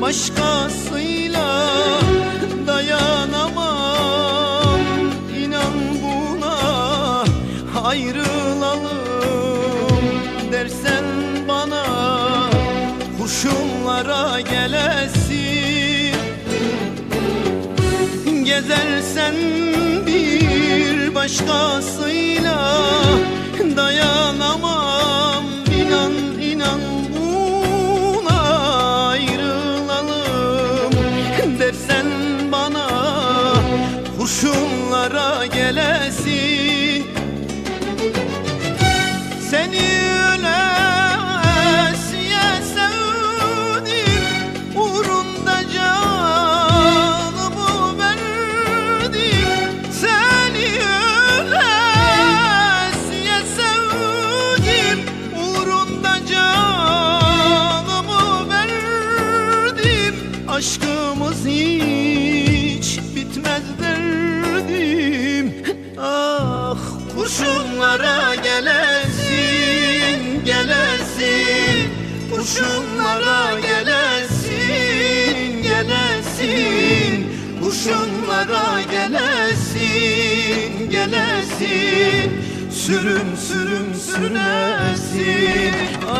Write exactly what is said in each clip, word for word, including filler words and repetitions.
başkasıyla dayanamam. İnan buna, ayrılalım dersen bana, kurşunlara gelesin. Gezersen bir başkasıyla dayanamam. İnan, inan buna, ayrılalım dersen bana, kurşunlara gelesin. Seni ölesiye sevdim, uğrunda canımı verdim. Seni ölesiye sevdim, uğrunda canımı verdim. Aşkımız hiç bitmez derdim. Ah, kurşunlara gelesin, gelesin, kurşunlara gelesin, gelesin, kurşunlara gelesin, gelesin, sürüm sürüm sürünesin.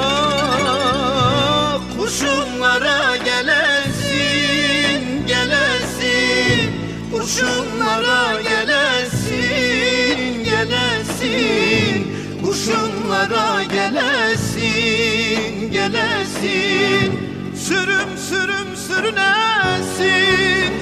Ah, kurşunlara gelesin, gelesin, kurşunlara gelesin, gelesin, kurşunlara gelesin, gelesin, sürüm sürüm sürünesin.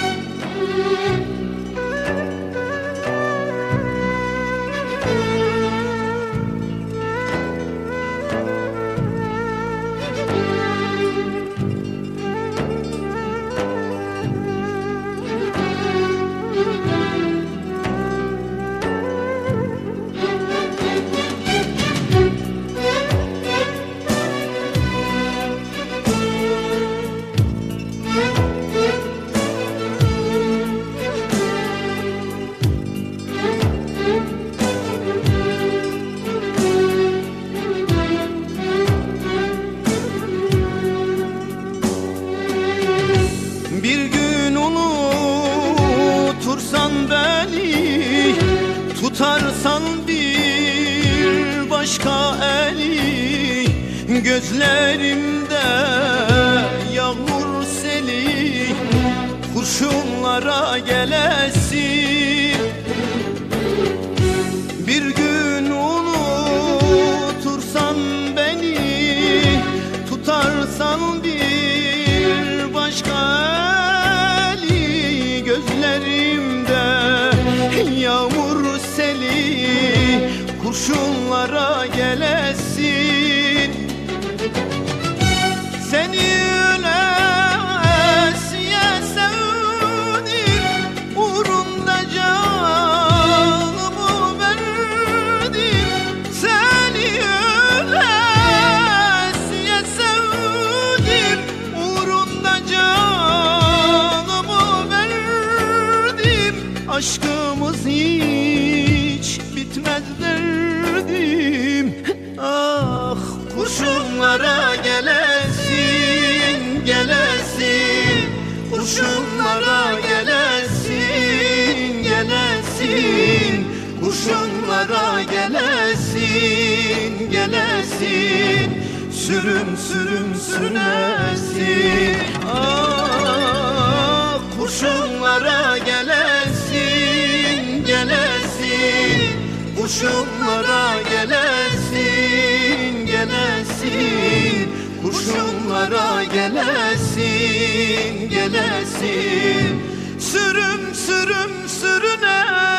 Bir gün unutursan beni, tutarsan bir başka eli, gözlerimde yağmur seli, kurşunlara gelesin. Bir gün unutursan beni, tutarsan bir başka eli, gözlerimde yağmur seli, kurşunlara gelesin. Seni ölesiye sevdim, uğrunda canımı verdim. Seni ölesiye sevdim, uğrunda canımı verdim. Aşkımız hiç bitmez derdim. Ah, kurşunlara gelesin, gelesin, kurşunlara gelesin, gelesin, kurşunlara gelesin, gelesin, sürüm sürüm sürünesin. Ah, kurşunlara gelesin, gelesin, kurşunlara gelesin, gelesin, kurşunlara gelesin, gelesin, sürüm sürüm sürüne.